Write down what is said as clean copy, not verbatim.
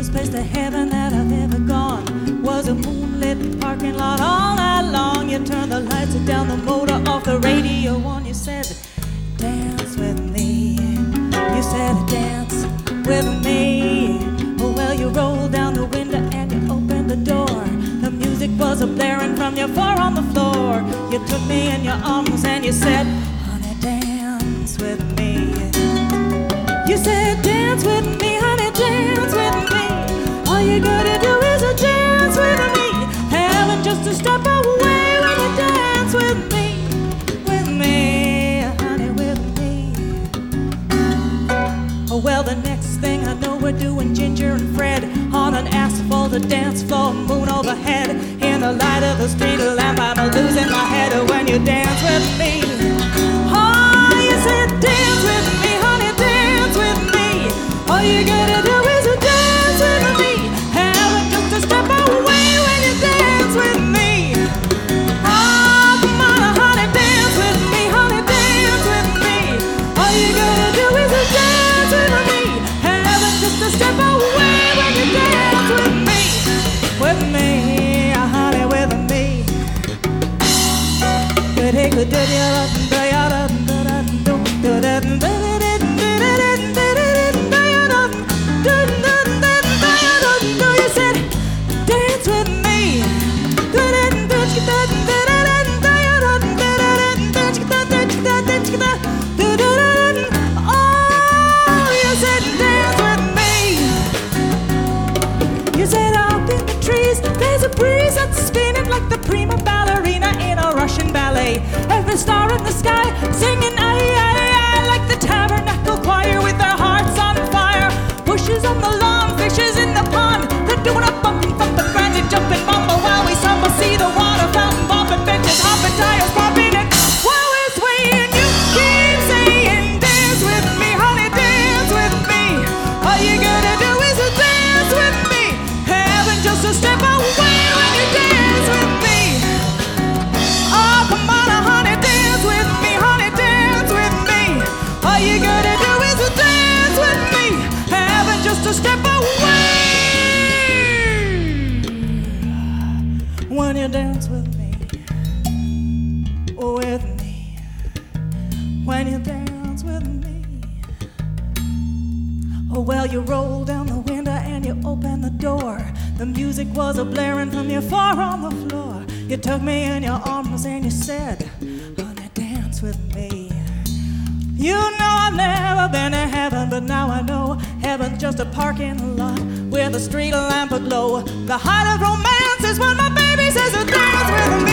closest place to heaven that I've ever gone was a moonlit parking lot all night long. You turned the lights down, the motor off, the radio on. You said, dance with me. You said, dance with me. Oh, well, you rolled down the window and you opened the door. The music was a blaring from your far on the floor. You took me in your arms and you said, honey, dance with me. You said, dance with me, honey, dance with me. All you gotta do is a dance with me. Heaven just to step away when you dance with me, honey, with me. Oh, well, the next thing I know, we're doing Ginger and Fred on an asphalted dance floor, moon overhead. In the light of the street lamp, I'm losing my head when you dance with me. Oh, you said, dance with me, honey, dance with me. All you gotta do is a dance with me. Heaven just to step away when you dance with me. Oh, come on, honey, dance with me, honey, dance with me. All you gotta do is a dance with me. Heaven just to step away when you dance with me, honey, with me. You said, dance with me. Oh, you said, dance with me. You said, up in the trees, there's a breeze that's spinning like the prima ballerina in a Russian ballet. Every star in the sky singing aye, aye, aye, like the tabernacle choir with their hearts on fire. Bushes on the lawn, fishes in the pond, they're doing a bumping, thumping, grinding, jumping mambo while we stumble, see the water fountain bumping, benches hopping, tires popping, and while we're swaying, you keep saying, dance with me, honey, dance with me. All you gotta do is dance with me. Heaven just to step away when you dance with me. Oh, come on, honey, dance with me, honey, dance with me. All you gotta do is dance with me. Heaven just to step away when you dance with me, with me, when you dance with me. Oh, well, you rolled down the window and you opened the door. The music was a blaring from your far on the floor. You took me in your arms and you said, honey, dance with me. You know I've never been to heaven, but now I know heaven's just a parking lot with a street lamp aglow. The height of romance is when my baby says, dance with me.